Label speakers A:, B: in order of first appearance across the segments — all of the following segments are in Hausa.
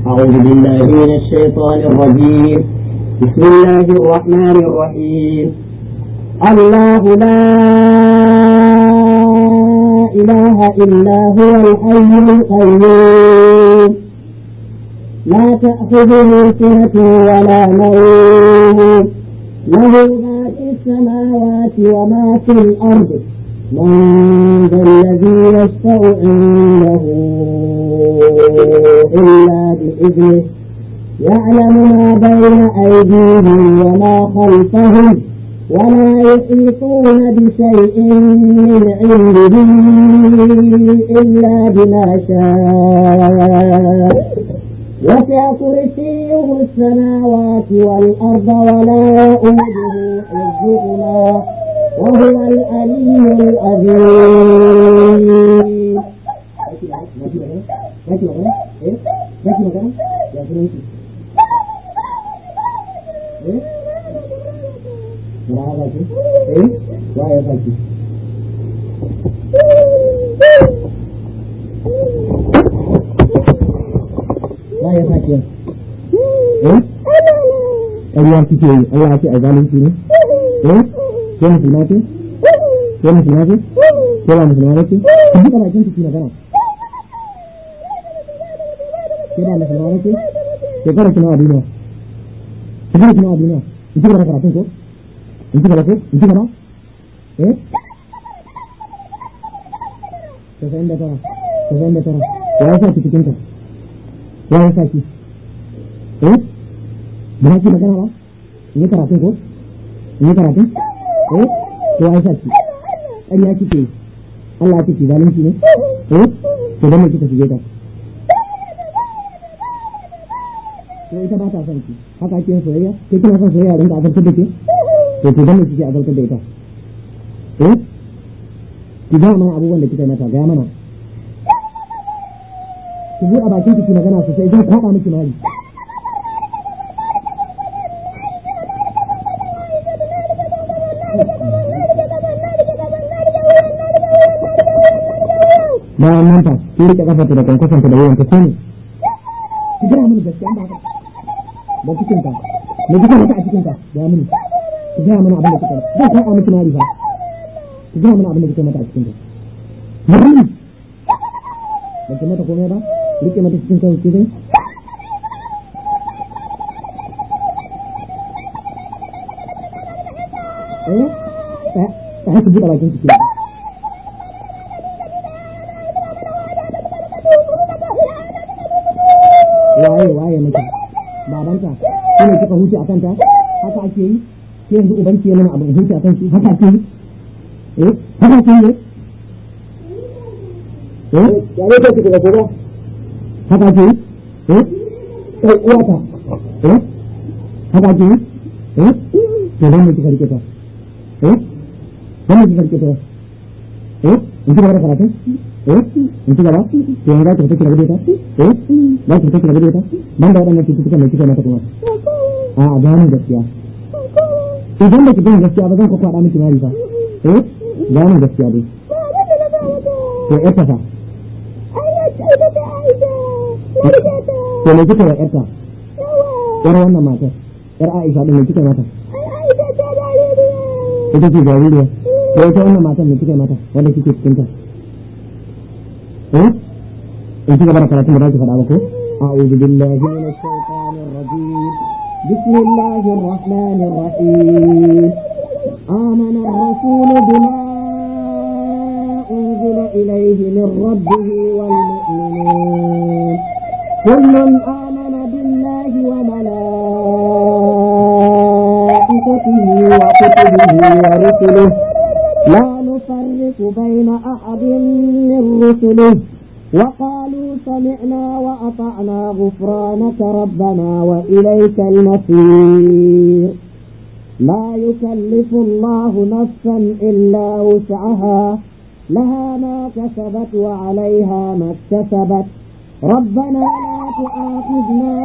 A: أعوذ بالله من الشيطان الرجيم. بسم الله الرحمن الرحيم. الله لا إله إلا هو الحي القيوم لا تأخذه سنة ولا نوم له ما في السماوات وما في الأرض من ذا الذي يشفع عنده إلا بإذنه يعلم ما بين أيديهم وما خلفهم ولا يحيطون بشيء من علمه إلا بما شاء وسع كرسيه السماوات والأرض ولا يؤوده حفظهما وهو العلي العظيم. Allah kike yi, Allah ce a zalunci ne? Ke musulma ce? Ke musulma ce? Ke ba musulma ce? Ki ji bakin ki magana. Ke ba musulma ce? Ke kara kina a duniya. Ki kara kina a duniya. Ki ji bara karatun ko? In ji bara ko? In ji bara? Ka san da tara. Ya sa ki cikin ka. Ya sa ki. Ba ki magana ba? Ni karatun ko? Ni karatun? To ai saki. Ƙarya kike. Allah kike zalunci ne? To dan kike shige ta. To ita ba ta son ki. Haka ake soyayya? Ke kina son soyayya dan ka azartar da ke? To dan kike azartar da ita. Ki ga mana abubuwan da kika mata, ga mana. Ki ji a bakin ki magana sosai zan kwada miki mali. bayan nan ta ki rike kafarta da kankwasanta da yawan ta sani ki gaya mini gaskiya ba ka da cikin ta me kika mata a cikin ta da mini ki gaya mana abin da kika zan kai a miki mari fa ki gaya mana abin da kika mata a cikin ta mari ba ki mata komai ba rike mata cikin ta ki dai ta haka buɗe bakin ciki waye miki babanta shi ne kika huce a kanta haka ake yi ke yanzu ubanki ya nuna abin huce a kanki haka ake yi haka ake yi ya ne kake da gaba haka ake yi sai uwata haka ake yi to dan ne kika rike ta dan ne kika rike ta in kika karatu in kika ba to yanzu za ta fita kira ta za ta fita kira ta ban da wadannan cututtukan da kika mata kuma a gani gaskiya idan da kike gaskiya ba zan ku kwada miki mari ba gani gaskiya dai to ita fa to ne kike da ita yar wannan mata yar Aisha din ne kike mata ita ce jaririya ko ita wannan matan ne kike mata wanda kike cikin ta in ci gaba da karatun da za ki faɗa ba ko a'udhu billahi minash shaitanir rajim bismillahir rahmanir rahim amana ar-rasul bima unzila ilayhi min rabbih wal mu'minun kullun amana billahi wa malaikatihi wa kutubihi wa rusulihi la نفرق بين أحد من رسله وقالوا سمعنا وأطعنا غفرانك ربنا وإليك المصير لا يكلف الله نفسا إلا وسعها لها ما كسبت وعليها ما اكتسبت ربنا لا تؤاخذنا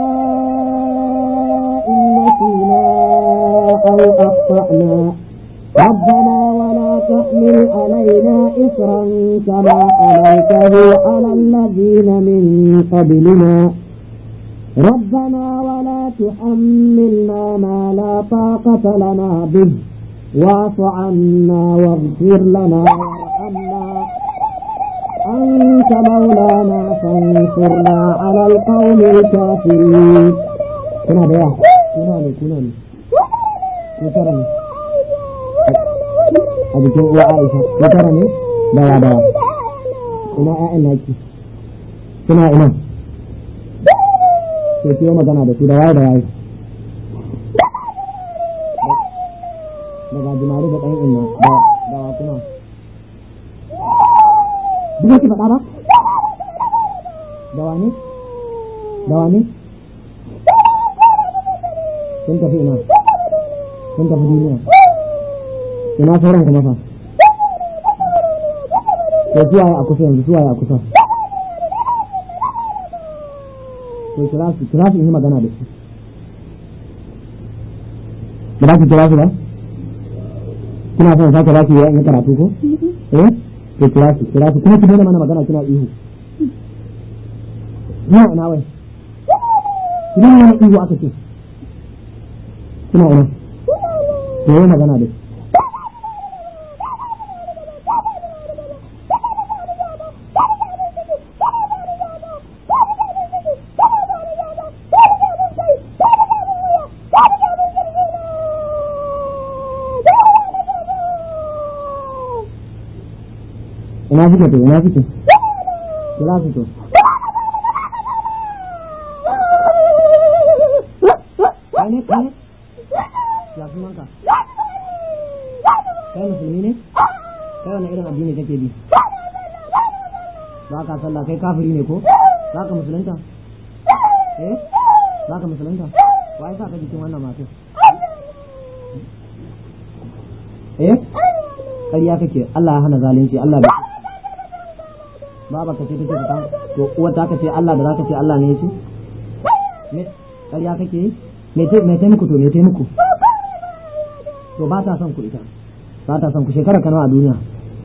A: إن نسينا أو أخطأنا ربنا ولا تحمل علينا إصرا كما حملته على الذين من قبلنا ربنا ولا تحملنا ما لا طاقة لنا به واعف عنا واغفر لنا وارحمنا أنت مولانا فانصرنا على القوم الكافرين. كنا بيا كنا كترني أبي جو عائشة كترني دوا كنا أناكي كنا إنا كيف يوم كنا بس دوا daga jimare da ɗan inna da kuma duk ki faɗa ba da wani sun tafi ina sun tafi duniya ina sauran kuma fa to suwaye a kusa yanzu suwaye a kusa to kira su yi magana da su ba za ki kira su ba kina son sake ba ki yi karatu ko to kira su kuma ki daina mana magana kina ihu ina wai kina mana ihu aka ce kina ina to yi magana da ina suke kira su to kai ya sunanka kai musulmi ne kai wani irin addini kake bi ba ka sallah kai kafiri ne ko za ka musulunta za ka musulunta wa ya sa ka jikin wannan matar ƙarya kake Allah ya hana zalunci Allah bai baba ka ce take ka to uwar ta ka ce Allah da za ka ce Allah ne yace me ƙarya kake me te muku to ba ta son ku ita ba ta son ku shekara ka nawa a duniya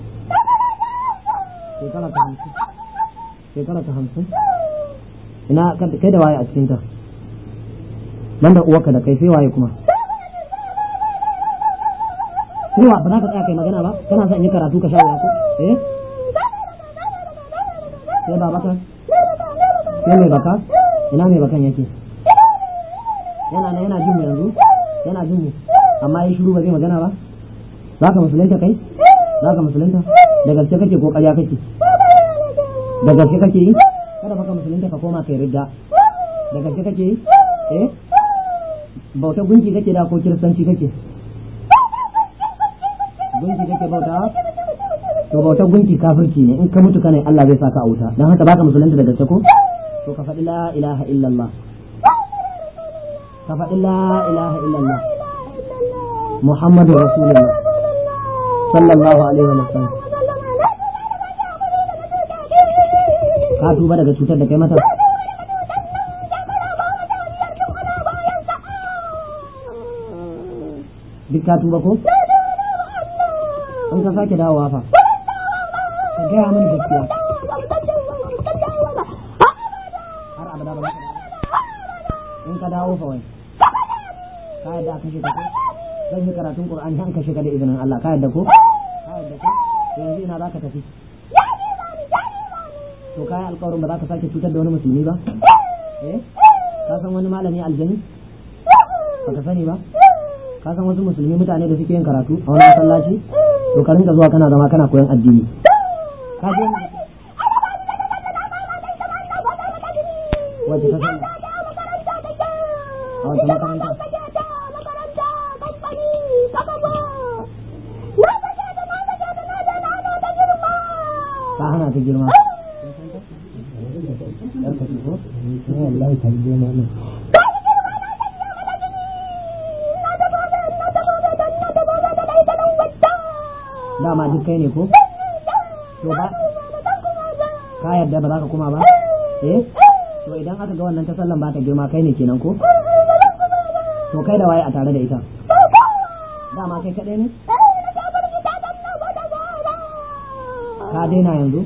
A: shekara ka 50 ina kai da waye a cikin ta nan da uwarka da kai sai waye kuma cewa ba za ka tsaya kai magana ba kana son yi karatu ka sha wuya ko sai ba baka sai mai baka ina mai bakan yake yana jin mu yanzu yana jin mu amma yi shiru ba zai magana ba za ka musulunta kai za ka musulunta da gaske kake ko ƙarya kake da gaske kake yi kada baka musulunta ka koma kai ridda da gaske kake yi bautar gunki kake da ko kiristanci kake gunki kake bauta to bautar gunki kafirci ne in ka mutu kana Allah zai saka a wuta dan haka baka musulunta da gaske ko to ka faɗi la ilaha illallah ka faɗi la ilaha illallah muhammadu rasulullah sallallahu alaihi wa sallam ka tuba daga cutar da kai mata duk ka tuba ko in ka sake dawowa fa ka gaya mani gaskiya har abada ba in ka dawo fa wai ka yadda aka shiga ko zan yi karatun Qur'ani an ka shiga da izinin Allah ka yadda ko yanzu ina za ka tafi to kai alƙawarin ba za ka sake cutar da wani musulmi ba ka san wani malami aljani ba ka sani ba ka san wasu musulmi mutane da suke yin karatu a wani masallaci to ka rinka zuwa kana zama kana koyon addini ka je wace ka sani a wace makaranta ka hana ta girma wallahi ta girma ne dama duk kai ne ko to ba ka yarda ba za ka kuma ba to idan aka ga wannan ta sallan ba ta girma kai ne kenan ko to kai da waye a tare da ita dama kai kadai ne ka daina yanzu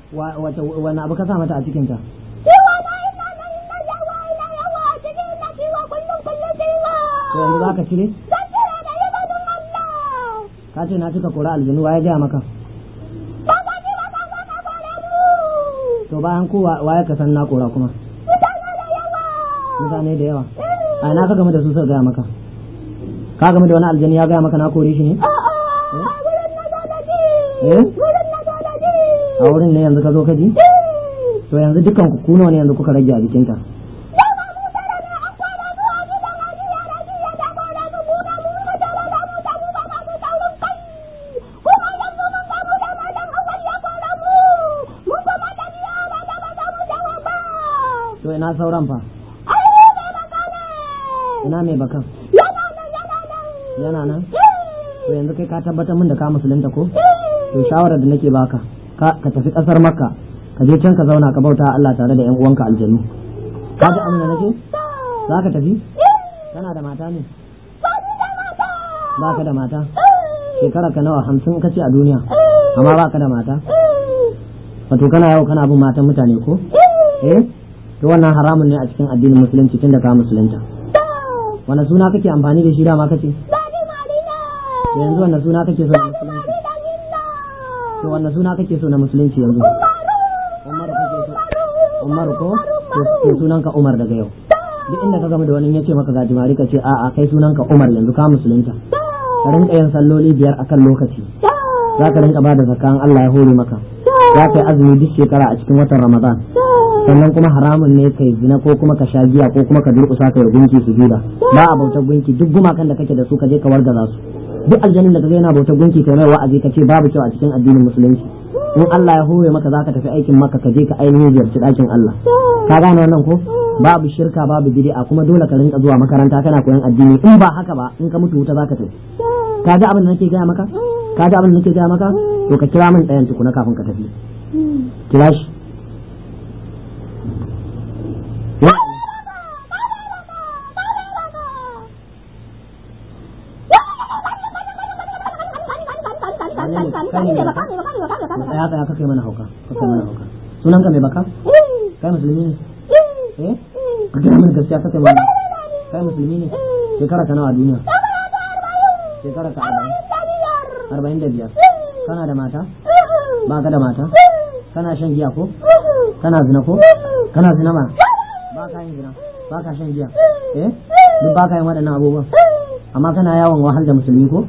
A: wace wani abu ka sa mata a cikin ta? To yanzu za ka cire? Ka ce na cika kora aljanu waye gaya maka? To bayan ko waye ka san na kora kuma? Mutane da yawa. A ina ka game da su suka gaya maka? Ka game da wani aljani ya gaya maka na kore shi ne? A wurin ne yanzu ka zo ka ji? To yanzu dukkan ku kuno ne yanzu kuka rage a jikinta. To ina sauran fa? Ina mai bakan? Yana nan? To yanzu kai ka tabbatar min da ka musulunta ko? To shawarar da nake baka ka tafi kasar Makka ka je can ka zauna ka bauta Allah tare da ƴan uwanka aljannu. Ka ji abin da nake? Za ka tafi? Kana da mata ne? Ba ka da mata? Shekara ka nawa 50 kace a duniya amma ba ka da mata? Wato kana yawo kana bin matan mutane ko? To wannan haramun ne a cikin addinin musulunci tun da ka musulunta. Wani suna kake amfani da shi dama kace? Yanzu wannan suna kake so na musulunci? To wannan suna kake so na musulunci yanzu? Umaru kake so? Umaru ko? To sunanka Umar daga yau. Duk inda ka gama da wani ya ce maka gajimari ka ce a'a kai sunanka Umar yanzu ka musulunta. Ka rinka yin salloli 5 akan lokaci. Za ka rinka bada zakan Allah ya hore maka. Za ka yi azumi duk shekara a cikin watan Ramadan. Sannan kuma haramun ne kai zina ko kuma ka sha giya ko kuma ka durƙusa ka yi gunki su juda. Ba a bautar gunki duk gumakan da kake da su ka je ka wargaza su. Duk aljannin da ka ga yana bautar gunki kai mai wa'azi ka ce babu kyau a cikin addinin musulunci. In Allah ya hore maka zaka tafi aikin maka ka je ka ainihin ziyarci ɗakin Allah. Ka gane wannan ko? Babu shirka babu bid'a kuma dole ka rinka zuwa makaranta kana koyon addini in ba haka ba in ka mutu wuta zaka tafi. Ka ji abin da nake gaya maka? Ka ji abin da nake gaya maka? To ka kira min ɗayan tukuna kafin ka tafi. Kira shi. Ya kake mana hauka sunan ka mai baka kai musulmi ne ka gina mana gaskiya kake mana kai musulmi ne shekara ka nawa a duniya shekara ka 45 kana da mata ba ka da mata kana shan giya ko kana zina ko kana zina ma ba ka yin zina ba ka shan giya duk ba ka yin waɗannan abubuwan amma kana yawon wahal da musulmi ko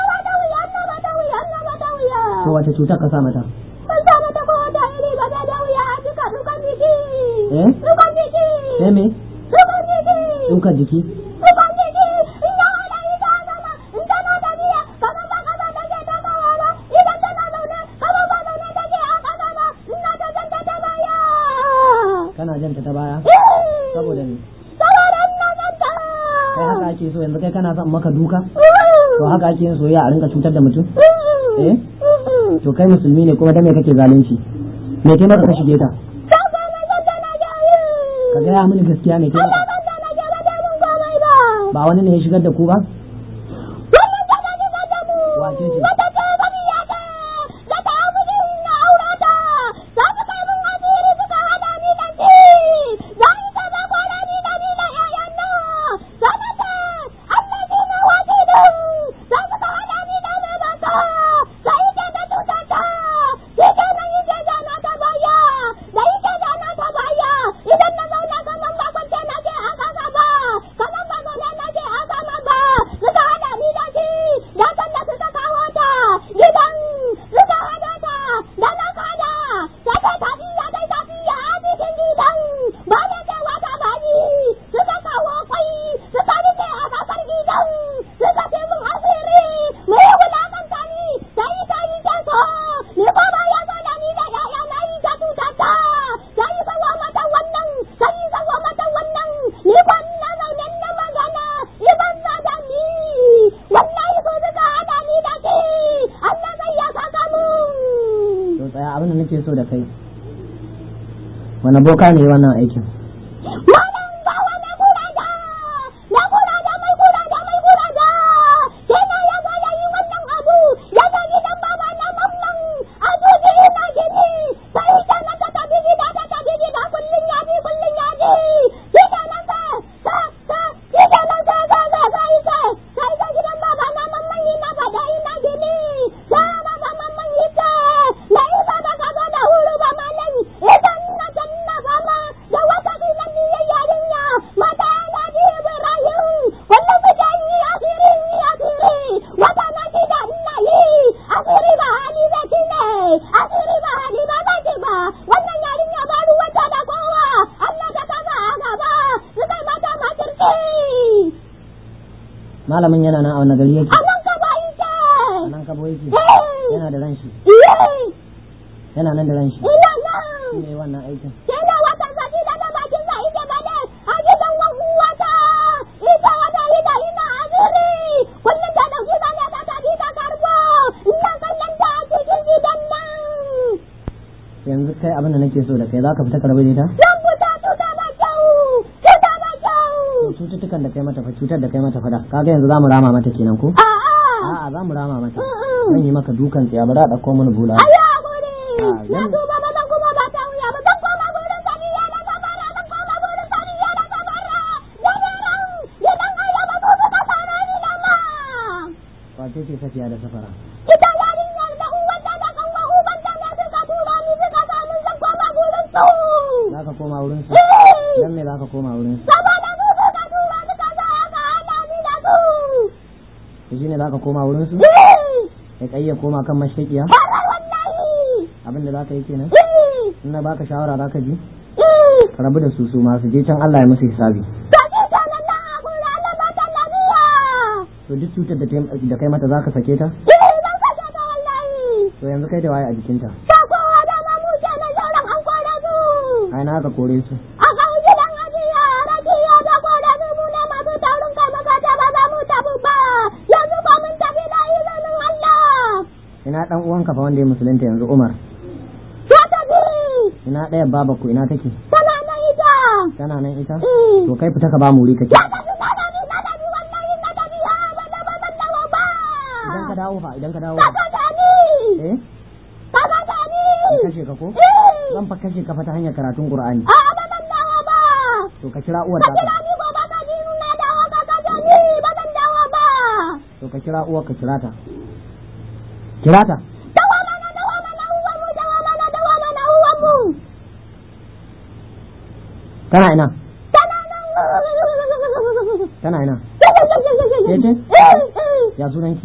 A: to wace cutar ka sa mata? Sa mata ko wata iri ga da wuya a duka dukan jiki. Dukan jiki. Sai me? Dukan jiki. Dukan jiki. Dukan jiki. In ya hada ita zama in tana da biya kamar ba kaza take ta kawa ba idan tana zaune kamar ba zaune take a kaza ba ina ta janta ta baya. Kana janta ta baya? Saboda ni. Saboda ina janta. Kai haka ake so yanzu kai kana son maka duka? To haka ake yin soyayya a rinka cutar da mutum? To kai musulmi ne kuma da me kake zalunci me ke maka ka shige ta ka gaya mini gaskiya ne ke ba wani ne ya shigar da ku ba wace ce so da kai wani boka ne wannan aikin
B: Sai
A: malamin yana nan a wani gari yake?
B: A nan ka bai ke.
A: A nan ka bai ke? Yana da ran shi? Yana nan da ran shi?
B: Ina nan.
A: Shi ne wannan aikin?
B: Yana wata saki da na bakin sa ike ba ne a gidan wata. Ita wata ita ina azuri. Kullum ta dauki ba ne ta tafi ta karbo. Ina kallon ta a cikin gidan nan.
A: Yanzu kai abin da nake so da kai za ka fita ka rabu da ita?
B: Zan fita tuta ba kyau. Tuta ba kyau.
A: Cututtukan da kai mata fa cutar da kai mata fada kaga yanzu za mu rama mata kenan ko? A'a za mu rama mata. Zan yi maka dukan tsiya ba za a ɗauko mana bula.
B: Ayya guri. Na duba ba zan kuma ba ta wuya ba zan koma gurin saniya da sabara zan koma gurin saniya da sabara. Jami'an gidan ayyaba su suka fara ni lama.
A: Wace ce safiya da safara?
B: Ita yarinyar da uwanta da kanwa ubanta ne suka tura ni suka sani zan koma gurin su.
A: Za ka koma wurin su? Dan me za ka koma wurin su?
B: Saboda su suka tura suka sa aka haɗa ni da su.
A: Shi ne za ka koma wurin su? Kai kai ya koma kan mashtakiya? Abin da za ka yi kenan? In na baka shawara za ka ji? Ka rabu da su masu je can Allah ya musu hisabi. To duk cutar da kai mata za ka sake ta? To yanzu kai da waye a jikinta? Ai na ka kore su. Ina dan uwanka fa wanda ya musulunta yanzu Umar. Ina ɗaya baba ku ina take?
B: Tana nan ita.
A: Tana nan ita? To kai fita ka ba mu wuri kake. Idan ka dawo fa idan ka dawo. Eh? Kashe ka ko? Zan fa kashe ka fa ta hanyar karatun Qur'ani. To ka kira uwar ta. To ka kira uwar ka kira ta. Kira ta. Tana ina? Tana ina? Kece? Ya sunanki?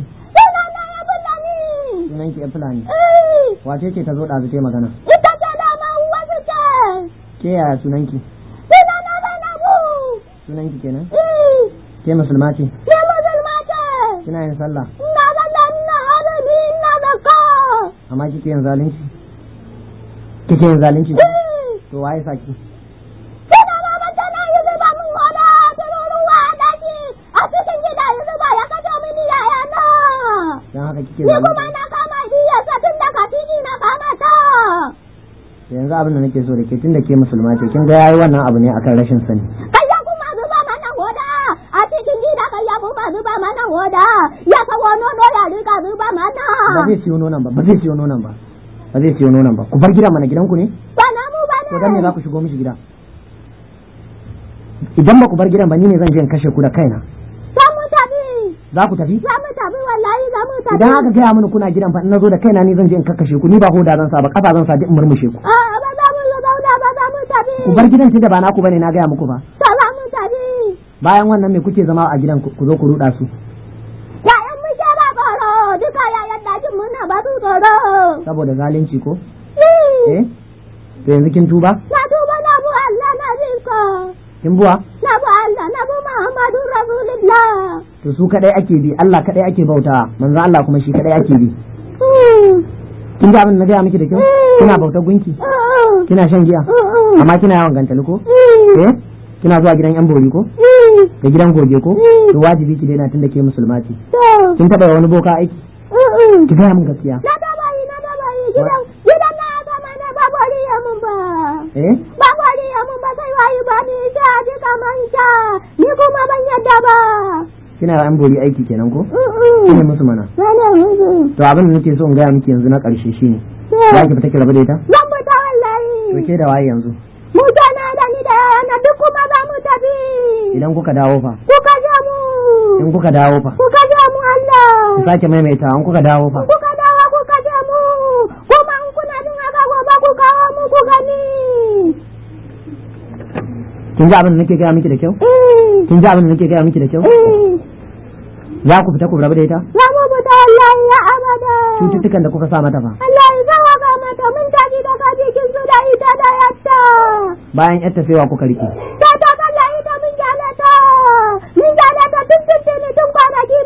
A: Sunanki ya Fulani. Wace ce ta zo ɗazu ta magana?
B: Ita ce dama wasu ce.
A: Ke yaya sunanki?
B: Sunana Zainabu.
A: Sunanki kenan? Ke musulma ce?
B: Ke musulma ce.
A: Kina yin sallah?
B: Ina sallah ina azumi ina zakka.
A: Amma kike yin zalunci? Kike yin zalunci? To waye saki? Dan haka kike
B: zalunci? Ni kuma na kama diya tun da katini na kama ta.
A: Yanzu abin da nake so da ke tun da ke musulma ce kin ga yayi wannan abu ne akan rashin sani.
B: Kayya kuma zuba mana goda a cikin gida kayya kuma zuba mana goda ya kawo nono ya rika zuba mana.
A: Ba zai siyo nonon ba, ba zai siyo nonon ba. Ba zai siyo nonon ba. Ku bar gida mana gidanku ne?
B: Ba na mu ba ne.
A: To dan me za ku shigo mishi gida? Idan ba ku bar gidan ba ni ne zan je in kashe ku da kaina. Za ku tafi?
B: Za mu tafi wallahi za mu tafi.
A: Idan aka gaya mini kuna gidan fa in nazo da kaina ni zan je in kakkashe ku ni ba hoda zan sa ba kafa zan sa duk in murmushe ku.
B: A'a ba za mu yi zauna ba za mu tafi.
A: Ku bar gidan tunda ba naku bane na gaya muku ba.
B: To za mu tafi.
A: Bayan wannan me kuke zama a gidan ku zo ku ruda su?
B: Ya'yan mu ke ba tsoro duka yayan dajin muna ba su tsoro.
A: Saboda zalunci ko? To yanzu kin tuba?
B: Na tuba na bu Allah na zinka.
A: Kin buwa?
B: Na bu Allah na bu Muhammadu Rasulullah.
A: To su kadai ake bi Allah kadai ake bauta manzo Allah kuma shi kadai ake bi. Kin ga abin da na gaya miki da kyau? Kina bautar gunki? Kina shan giya? Amma kina yawan gantali ko? Kina zuwa gidan yan bori ko? Da gidan goge ko? To wajibi ki daina tunda ke musulma ce. Kin taba wani boka aiki? Ki gaya min gaskiya.
B: Na taba yi gidan na zama ne ba bori ya mun ba. Ba bori ya mun ba sai wayi ba ni sha duka man sha ni kuma ban yadda ba.
A: Kina yan bori aiki kenan ko? Kina musu mana. To abin da nake so in gaya miki yanzu na karshe shine. Za ki fita ki rabu da ita?
B: Zan fita wallahi.
A: To ke da waye yanzu?
B: Mu tana da ni da yana duk kuma za mu tafi.
A: Idan kuka dawo fa?
B: Kuka ja mu.
A: In kuka dawo fa?
B: Kuka ja mu Allah.
A: Ku sake maimaita in kuka dawo fa?
B: Kuka dawo kuka ja mu. Kuma in kuna jin haka gobe ku kawo mu ku gani.
A: Kin ji abin da nake gaya miki da kyau? Kin ji abin da nake gaya miki da kyau? Za ku fita ku rabu da ita?
B: Za mu fita wallahi ya abada.
A: Cututtukan da kuka sa mata fa?
B: Allah ya zawa ga mata mun tafi da kajikin su da ita da yatta.
A: Bayan yatta sai wa kuka rike?
B: Ta kalla ita mun jalata. Mun jalata tun kwanaki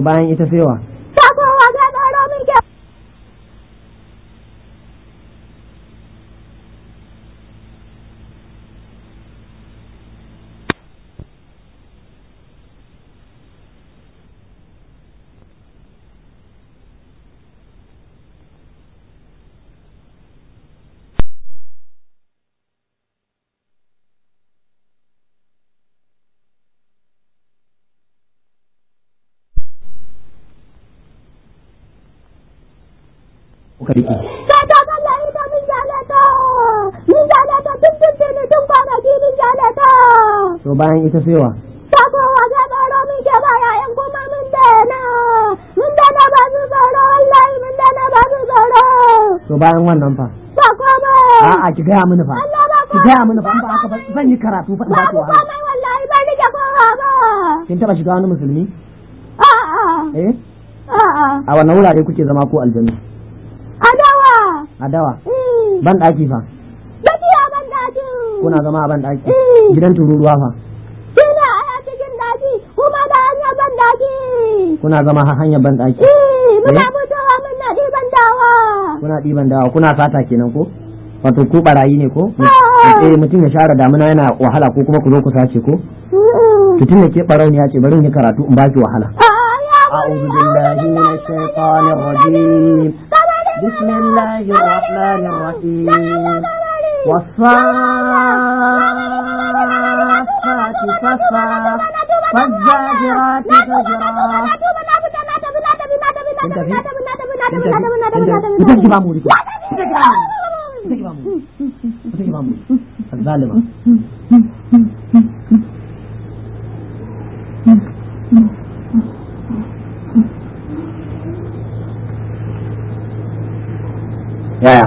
A: to bayan ita sai wa
B: ta kowa ga tsaro min ke
A: kuka rike
B: sai ta kalla ita min jalata tun kwanaki min jalata
A: to bayan ita sai wa
B: ta kowa ga tsaro min ke ba yayan kuma min dana ba su tsaro wallahi min dana ba su tsaro
A: to bayan wannan fa
B: ba koma
A: a'a ki gaya mini fa ki gaya mini fa ba haka ba zan yi karatu fa ba ki wahala
B: ba wallahi ba ni ke kowa ba
A: kin taba shiga wani musulmi
B: a'a
A: a wannan wurare kuke zama ko aljanu adawa ban daki fa
B: gaskiya ban daki
A: kuna zama a ban daki gidan tururuwa fa
B: kina a cikin daki kuma da hanyar ban daki
A: kuna zama a hanyar ban daki
B: muna fitowa muna ɗiban dawa
A: kuna ɗiban dawa kuna sata kenan ko wato ku barayi ne ko mutum ya share damuna yana wahala ko kuma ku zo ku sace ko tun da ke barauniya ce bari in yi karatu in baki wahala أعوذ بالله من الشيطان الرجيم بسم الله الرحمن الرحيم والصافات صفا فالزاجرات زجرا الظالمة yaya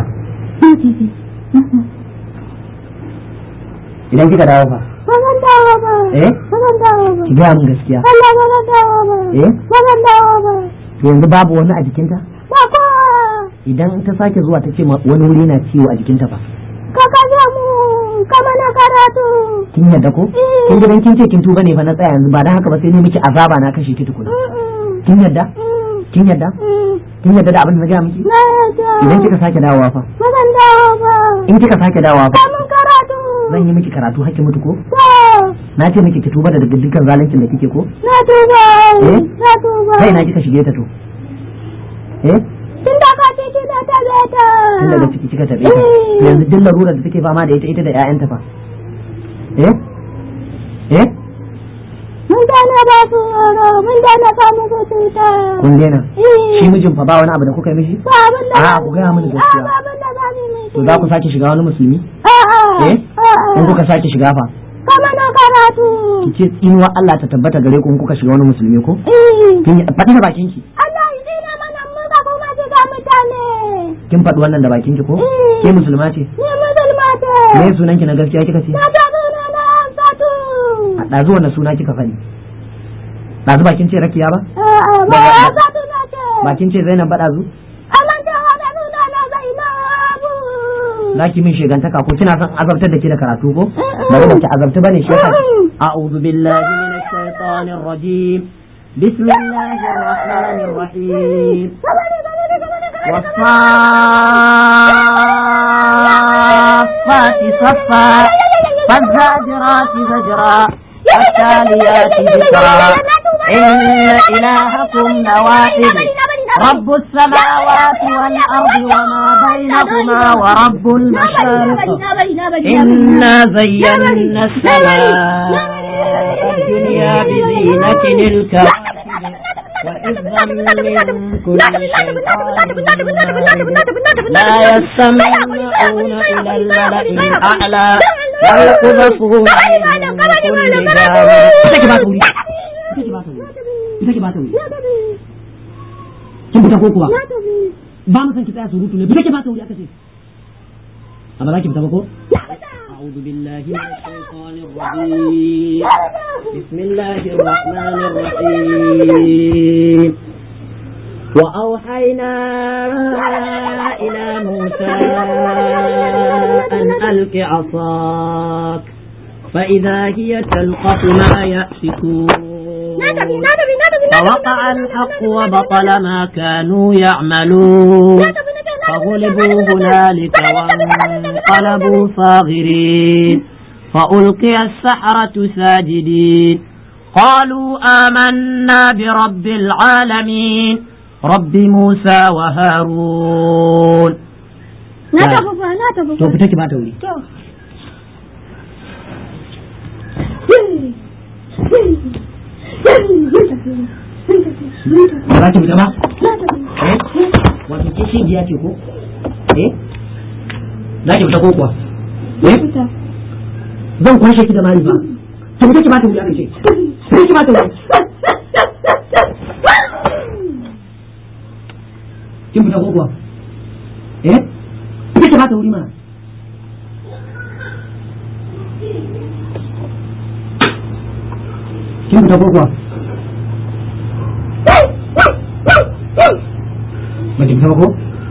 A: idan kika dawo fa
B: ba zan dawo ba
A: ba
B: zan dawo ba
A: ki gaya min gaskiya
B: Allah ba zan dawo ba ba zan dawo ba
A: to yanzu babu wani a jikinta
B: ba ko
A: idan ta sake zuwa ta ce wani wuri yana ciwo a jikinta fa
B: ka kaje mu kama na karatu
A: kin yadda ko kin gidan kin ce kin tuba ne fa na tsaya yanzu ba dan haka ba sai ne miki azaba na kashe ki tukuna kin yadda kin yadda kin yadda da abin da na gaya miki idan kika sake dawowa fa
B: ba zan dawo ba
A: in kika sake dawowa fa
B: kamun karatu
A: zan yi miki karatu hakki mutu ko na ce miki ki tuba da dukkan zaluncin da kike ko
B: na tuba na tuba
A: kai na kika shige ta to
B: tun da ka ce da ta ta
A: tun daga ciki kika tabe ta yanzu duk larurar da take fama da ita da ƴaƴanta fa
B: mun dana ba su yaro mun dana samu ko cuta
A: kun dena shi mijin fa ba wani abu da kuka yi mishi
B: ba abin da
A: ku gaya mini gaskiya
B: ba abin da za mu yi
A: to za ku sake shiga wani musulmi in kuka sake shiga fa
B: kama na karatu
A: ki ce tsinuwa Allah ta tabbata gare ku in kuka shiga wani musulmi ko faɗi da bakin ki
B: Allah ya tsina mana mu ba kuma shiga mutane
A: kin faɗi wannan da bakin ki ko ke musulma ce
B: ni musulma ce
A: me sunan ki na gaskiya kika ce a ɗazu wannan suna kika faɗi ɗazu bakin ce rakiya ba bakin ce Zainab ba ɗazu za ki min shegantaka ko kina son azabtar da ke da karatu ko bari ba ki azabta bane shi yasa a'udhu billahi minash shaitanir rajim bismillahir rahmanir rahim was-saffati saffa faz-zajirati zajra والتاليات ذكرا إن إلهكم لواحد رب السماوات والأرض وما بينهما ورب المشارق إنا زينا السماء الدنيا بزينة الكواكب وإذا من كل شيطان لا يستمعون إلى الملأ الأعلى ويقذفون من كل جانب kin fita ko kuwa ba mu san ki tsaya surutu ne ke ba ta wuri aka ce amma za ki fita ba ko a'udhu billahi minash shaitanir rajim bismillahir rahmanir rahim wa awhayna ila musa an alqi 'asak fa idha hiya talqafu ma ya'fikun
C: فوقع الحق وبطل ما كانوا يعملون فغلبوا هنالك وانقلبوا صاغرين فألقي السحرة ساجدين قالوا آمنا برب العالمين رب موسى وهارون.
B: لا تبغى
A: to fita ki bata wuri ba ki fita ba wato ke shi biya ce ko za ki fita ko kuwa zan kwashe ki da mari ba to fita ki bata wuri aka ce fita ki bata wuri kin fita ko kuwa fita ki bata wuri mana kin fita ko kuwa ba ki fita ba ko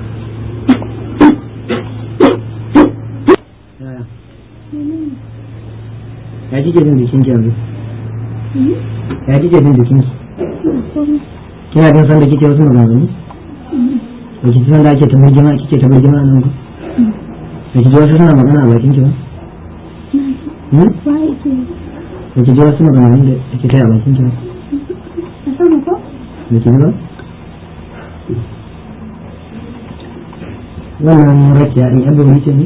A: ya kike jin jikin ki yanzu ya kike jin jikin ki kina jin san da kike wasu maganganu ba ki san da ake ta murgima kike ta murgima nan ba ba ki ji wasu suna magana a bakin ki ba ba ki ji wasu maganganu da ake ta a bakin ki ba ba ki ji ba wannan rakiya in yan bari ce ne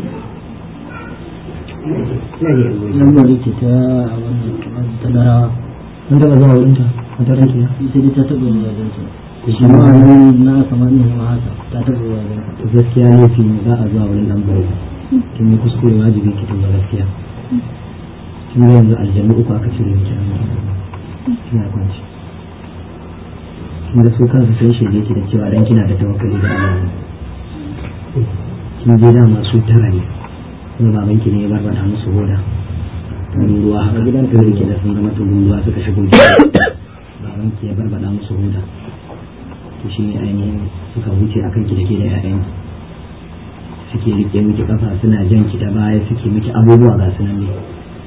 A: yan bari ce ta dara an taba zuwa wurinta a taron kiya sai dai ta taba zuwa wurinta shi ma nan na kamar ne ma haka ta taba zuwa wurinta to gaskiya laifi ne za a zuwa wurin dan bari kin yi kuskure wajibi ki tuba gaskiya kin ga yanzu aljanna uku aka cire miki kina kwanci kin da su kansu sai shege ki da cewa dan kina da tawakkali da Allah kin je da masu tara ne kuma baban ki ne ya barbada musu hoda wani ruwa haka gidan ta yake da sun zama tubun ruwa suka shigo baban ki ya barbada musu hoda to shi ne ainihin suka wuce akan ki da ke da ƴaƴan suke rike miki kafa suna jan ki da baya suke miki abubuwa ga sunan ne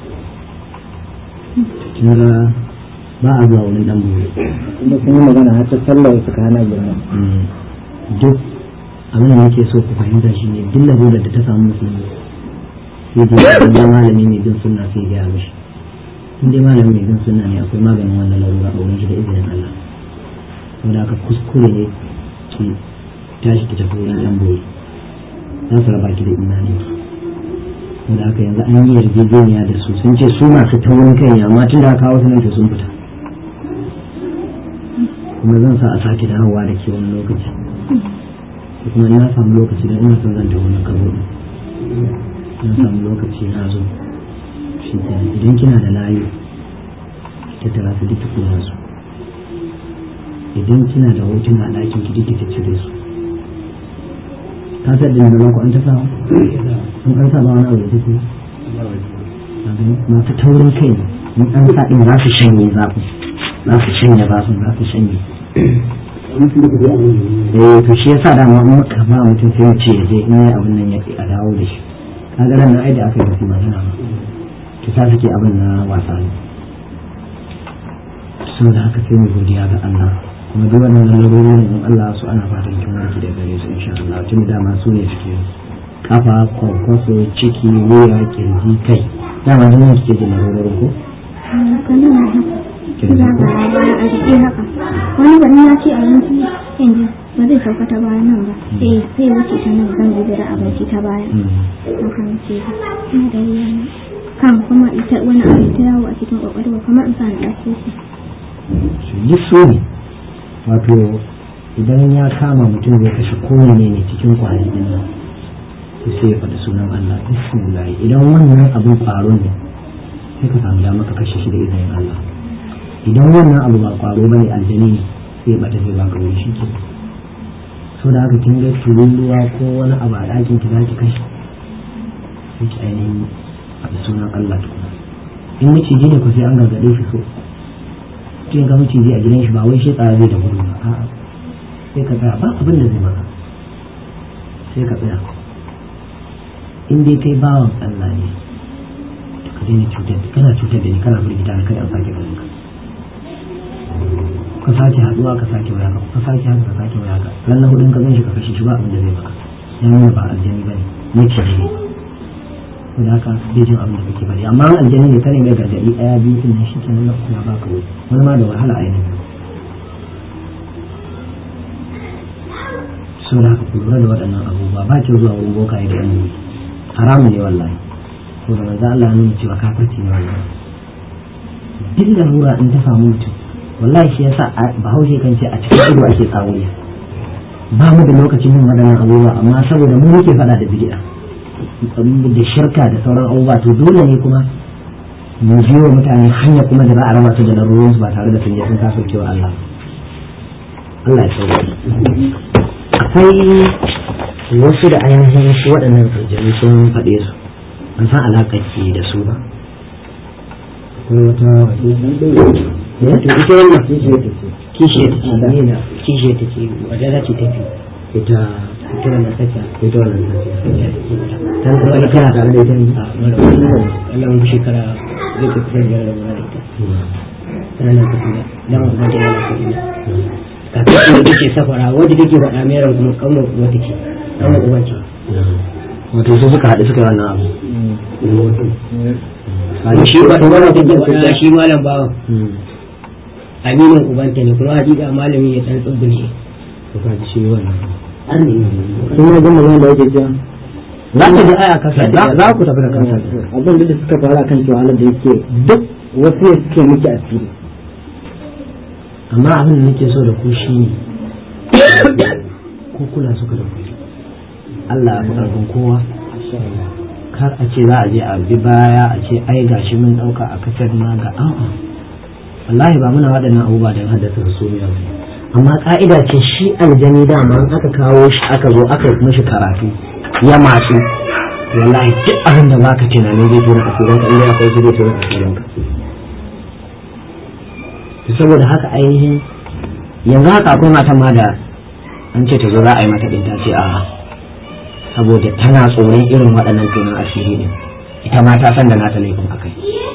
A: kin ga ba a zuwa wani dan buru inda kun yi magana har ta sallah suka hana girma duk abin da nake so ku fahimta shi ne duk lalurar da ta samu musulmi sai dai da malami mai bin sunna sai ya mishi in dai malami mai bin sunna ne akwai maganin wannan larura a wurin shi da izinin Allah saboda haka kuskure ne ki tashi ki tafi wurin yan boye za su raba ki da imani saboda haka yanzu an yi yarjejeniya da su sun ce su masu taurin kai ne amma tun da aka kawo su nan to sun fita kuma zan sa a sake dawowa da ke wani lokaci kuma ina samu lokaci da ina son zanta wani karo na samu lokaci na zo shi idan kina da layu ta tara su duka kona su idan kina da hotuna a ɗakin ki duka cire su ka sa da nan ku an ta samu an sa ba wani abu da take masu taurin kai ne an sa din za su shanye zafin za su shanye zafin za su shanye to shi yasa da mu muka ba mutum sai mu ce je in yi abin nan ya a dawo da shi kaga ran nan ai da aka yi wasu magana ba ki sa suke abin na wasa ne so da haka sai mu godiya ga Allah kuma duk wannan lalurorin in Allah su ana fatan kin warke da gare su insha Allah tun da ma su ne suke kafa kwankwaso ciki wuya kirji kai dama nan kike da lalurorin ko
B: wani wani ya ce a yanzu yanzu ba zai sauka ta baya nan ba sai wuce ta nan zan zubira a baki ta baya hakan ce ina da yana kan kuma ita wani abu ta yawo a cikin kwakwalwa kamar in sa na ɗauko
A: su yi so ne wato idan ya kama mutum zai kashe kowane ne cikin kwari din nan sai ya faɗi sunan Allah bismillah idan wannan abin kwaro ne sai ka samu dama ka kashe shi da izinin Allah idan wannan abu ba kwaro bane aljani ne sai bata zai baka wuri shi ke so da haka kin ga tururuwa ko wani abu a ɗakin ki zaki kashe sai ki ainihin faɗi sunan Allah tukuna in maciji ne ku sai an gargaɗe shi so kin ga maciji a gidan shi ba wai shi tsara zai da gudu ba a'a sai ka tsaya ba abin da zai maka sai ka tsaya in dai kai bawan Allah ne ka daina cutar kana cutar da ni kana firgita ni kada an sake ganin ka ka sake haduwa ka sake waya ka sake haka ka sake waya ka ran na hudun ka zan shi ka kashe shi ba abin da zai maka dan ne ba aljani bane ne ce ne ko da haka bai jin abin da kake bari amma aljani ne kare mai gargadi daya biyu din shi kenan na kuma baka wani ma da wahala a yana so da haka ku lura da waɗannan abubuwa ba ke zuwa wurin bokaye da yan haramun ne wallahi ko da manzo Allah ya nuna cewa kafirci ne wallahi duk da lura in ta samu mutum wallahi shi yasa bahaushe kan ce a cikin ido ake tsawuya ba mu da lokacin yin waɗannan abubuwa amma saboda mu muke faɗa da bid'a da shirka da sauran abubuwa to dole ne kuma mu biyo mutane hanya kuma da za a raba su da larurorin su ba tare da sun je sun kasa cewa Allah ya sauke akwai wasu da ainihin su waɗannan aljanu sun faɗe su an san alaƙar ke da su ba akwai wata ita wannan kishiya ta ce wadda za ce tafi ita wannan sassa ita wannan sassa ta kuma kana tare da ita ne a wannan shekara zai ta kusa biyar da mura da ita tana nan tafiya dan wannan ta yana tafiya kafin da take safara wadda take faɗa mai ran kuma kaunar uwa take kaunar uwa ce wato su suka haɗu suka yi wannan abu shi ba wannan take faɗa shi malam bawa aminin ubanta ne kuma hakika malami ya san tsubbu ne to ka ji shi wannan kuma ga magana da yake cewa za ka ji aya kasa za ku tafi da kansa abin da suka fara kan cewa Allah da yake duk wasu ne suke miki asiri amma abin da nake so da ku shi ne ko kula suka da ku Allah ya fi karfin kowa kar a ce za a je a bi baya a ce ai gashi mun dauka a kasar ma ga a'a wallahi ba muna waɗannan abubuwa da haddasa su ne amma ka'ida ce shi aljani dama in aka kawo shi aka zo aka yi mishi karatu ya matsu wallahi duk abin da baka tunanin zai tura asirin ka inda akwai su zai tura asirin ka saboda haka ainihin yanzu haka akwai matan ma da an ce ta zo za a yi mata ɗin ta ce a'a saboda tana tsoron irin waɗannan tunan asiri ɗin ita ma ta san da nata laifin akai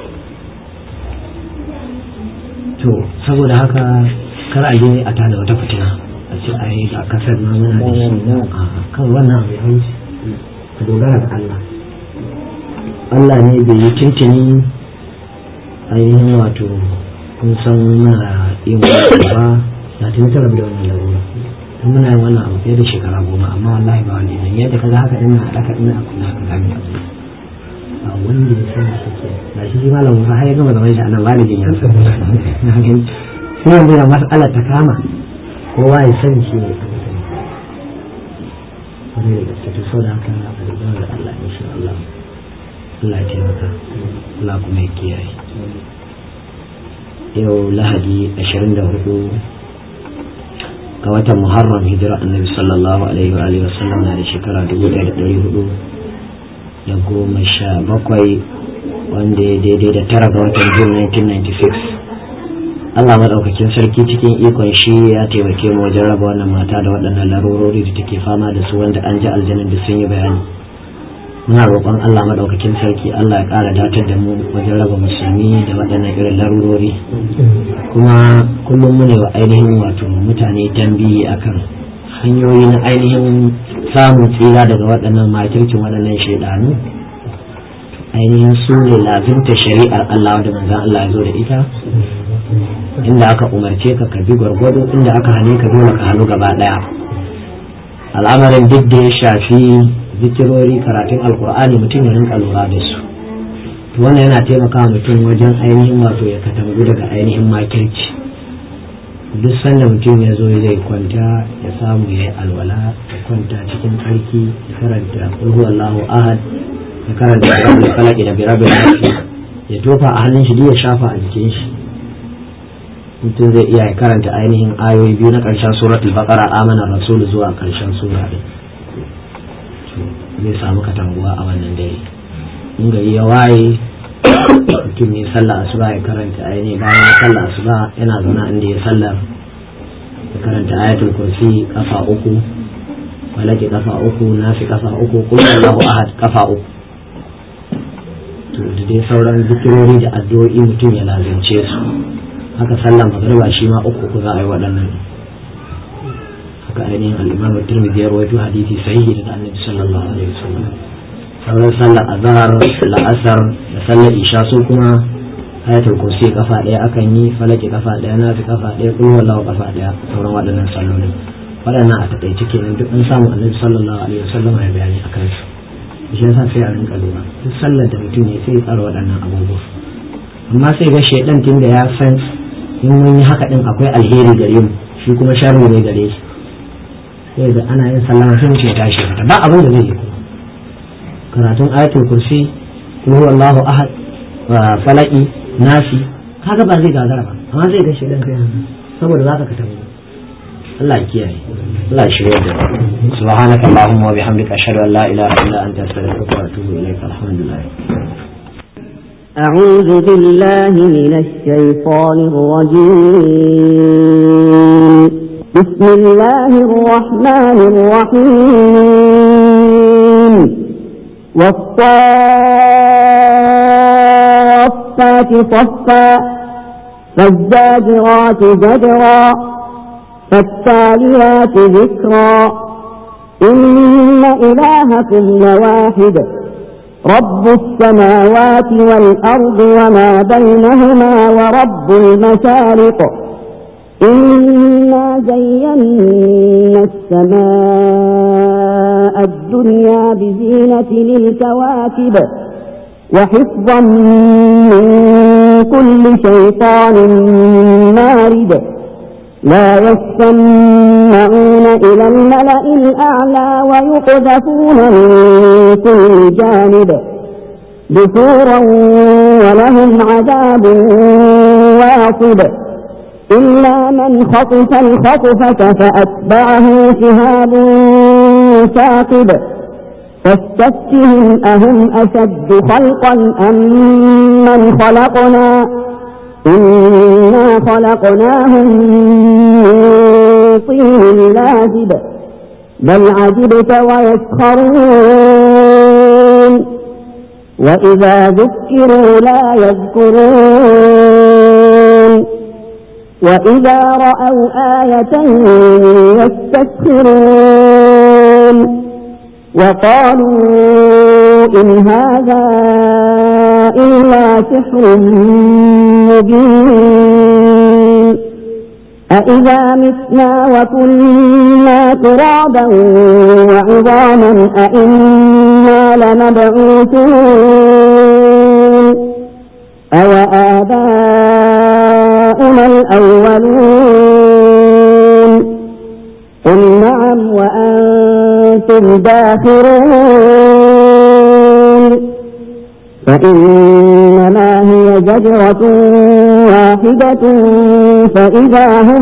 A: to saboda haka kar a je a tada wata fitina a ce a yi ga kasar na muna da shi kan wannan abu ya wuce ka dogara da Allah Allah ne bai yi tuntuni ainihin wato kun san muna yin wani ba na tuni ta rabu da wannan larura tun muna yin wannan abu fiye da shekara 10 amma wallahi ba wani idan yadda kaga haka ina haɗaka ina kula haka gami abu a wanda ya san da suke na shi malam musa har ya gama zaman shi a nan walidin ya san na gani sai yanzu da mas'alar ta kama kowa ya sani shi ne wani da gaske to sau da haka a dogara da Allah insha Allah Allah ya taimaka Allah kuma ya kiyaye yau lahadi 24 ga watan Muharram hijira annabi sallallahu alaihi wa sallam na da shekara 1417 wanda ya daidai da 9 ga watan Jun 1996 Allah madaukakin sarki cikin ikon shi ya taimake mu wajen raba wannan mata da waɗannan larurori da take fama da su wanda an ji aljanna da sun yi bayani muna roƙon Allah madaukakin sarki Allah ya ƙara datar da mu wajen raba musulmi da waɗannan irin larurori kuma kullum mu ne wa ainihin wato mutane tambayi akan hanyoyi na ainihin samun tsira daga waɗannan makircin waɗannan shaidanu ainihin su ne lazimta shari'ar Allah da manzon Allah ya zo da ita inda aka umarce ka bi gwargwado inda aka hane ka dole ka hannu gaba ɗaya al'amarin duk da ya shafi zikirori karatun alkur'ani mutum ya rinka lura da su wannan yana taimakawa mutum wajen ainihin wato ya katangu daga ainihin makirci duk sanda mutum ya zo zai kwanta ya samu ya yi alwala ya kwanta cikin tsarki ya karanta kulhu Allahu ahad ya karanta rabbil falaq da rabbil nas ya tofa a hannun shi ya shafa a jikin shi mutum zai iya karanta ainihin ayoyi biyu na ƙarshen suratul baqara amana rasul zuwa ƙarshen sura din zai samu katanguwa a wannan dare in gari ya waye mutum ya sallah asuba ya karanta ainihin bayan ya sallah asuba yana zauna inda ya sallar ya karanta ayatul kursi kafa 3 malaki kafa 3 nafi kafa 3 kullu Allahu ahad kafa 3 to da dai sauran zikirori da addu'o'i mutum ya lazimce su
C: haka sallan magriba shi ma uku za a yi waɗannan. haka ainihin al-Imam Tirmidhi ya rawaito hadisi sahihi daga Annabi sallallahu alaihi wasallam. sauran sallar azhar, la'asar da sallar isha su kuma ayatul kursi kafa ɗaya akan yi, falaki kafa ɗaya, nafi kafa ɗaya, kul huwallahu kafa ɗaya. sauran waɗannan sallolin waɗannan a taƙaice kenan duk an samu Annabi sallallahu alaihi wasallam ya bayani akan su. shi yasa sai a rinka lura duk sallar da mutum ne sai ya tsara waɗannan abubuwa. amma sai ga shaidan tun da ya san in mun yi haka din akwai alheri gare mu, shi kuma sharri ne gare shi. sai da ana yin sallah sai mutum ya tashi ba abin da zai yi kuma karatun ayatul kursi, kul huwallahu ahad, falaki, nasi, kaga ba zai gagara ba. amma zai ga shaidan sai saboda zaka ka tabbata. Allah ya kiyaye, Allah ya shirya da subhanaka allahumma wa bihamdika ashhadu an la ilaha illa anta astaghfiruka wa atubu ilaik. alhamdulillah.
D: أعوذ بالله من الشيطان الرجيم. بسم الله الرحمن الرحيم. والصافات صفا فالزاجرات زجرا فالتاليات ذكرا إن إلهكم لواحد رب السماوات والأرض وما بينهما ورب المشارق إنا زينا السماء الدنيا بزينة للكواكب وحفظا من كل شيطان مارد لا يستمعون إلى الملأ الأعلى ويقذفون من كل جانب دثورا ولهم عذاب واصب إلا من خطف الخطفة فأتبعه شهاب ثاقب فاستفتهم أهم أشد خلقا أم من خلقنا إنا خلقناهم من طين لازب بل عجبت ويسخرون وإذا ذكروا لا يذكرون وإذا رأوا آية يستسخرون وقالوا إن هذا إلا سحر مبين أإذا متنا وكنا ترابا وعظاما أإنا لمبعوثون أوآباؤنا الأولون قل نعم وأنتم داخرون فإنما هي زجرة واحدة فإذا هم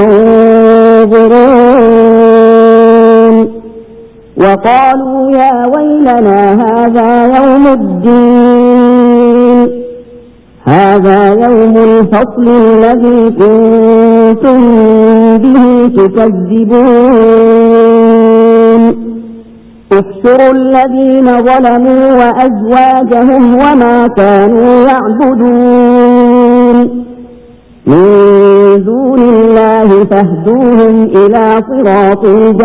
D: ينظرون وقالوا يا ويلنا هذا يوم الدين هذا يوم الفصل الذي كنتم به تكذبون احشروا الذين ظلموا وأزواجهم وما كانوا يعبدون من دون الله فاهدوهم إلى صراط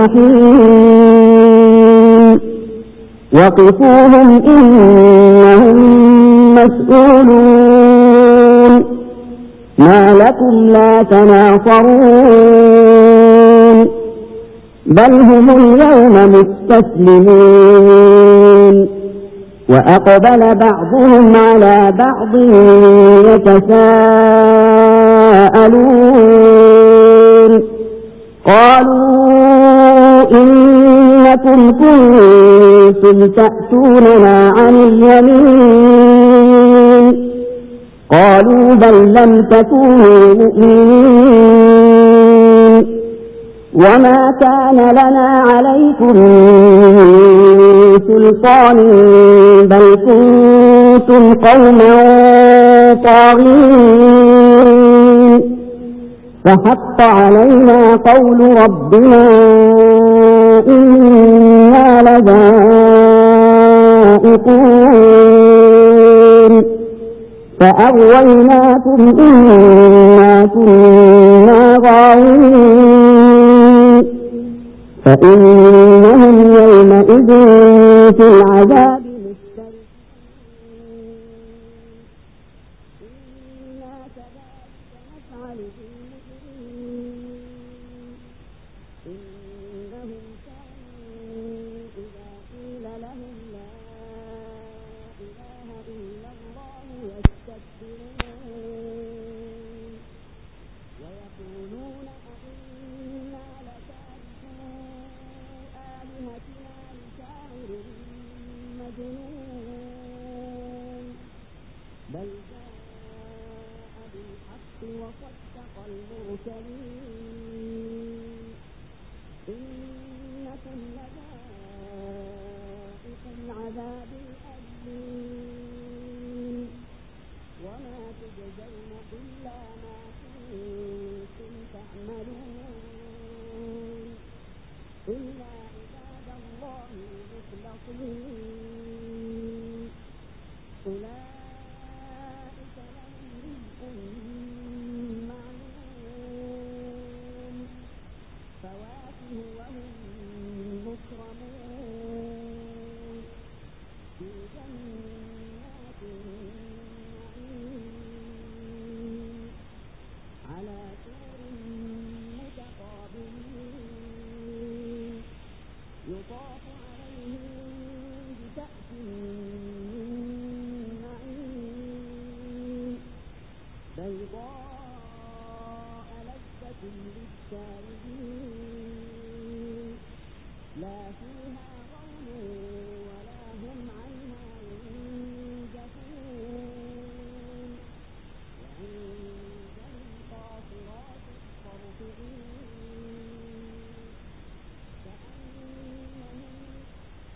D: الجحيم وقفوهم إنهم مسؤولون ما لكم لا تناصرون بل هم اليوم مستسلمون وأقبل بعضهم على بعض يتساءلون قالوا إنكم كنتم تأتوننا عن اليمين قالوا بل لم تكونوا مؤمنين وما كان لنا عليكم من سلطان بل كنتم قوما طاغين فحق علينا قول ربنا إنا لذائقون فأغويناكم إنا كنا غاوين فإنهم يومئذ في العذاب بل جاء بالحق وصدق المرسلين إنكم لذائق العذاب الأليم وما تجزون إلا ما كنتم تعملون إلا عباد الله المخلصين أولئك لهم رزق معلوم فواكه وهم مكرمون في جنات النعيم على سرر متقابلين يطاف عليهم بكأس بيضاء لذة للشاربين لا فيها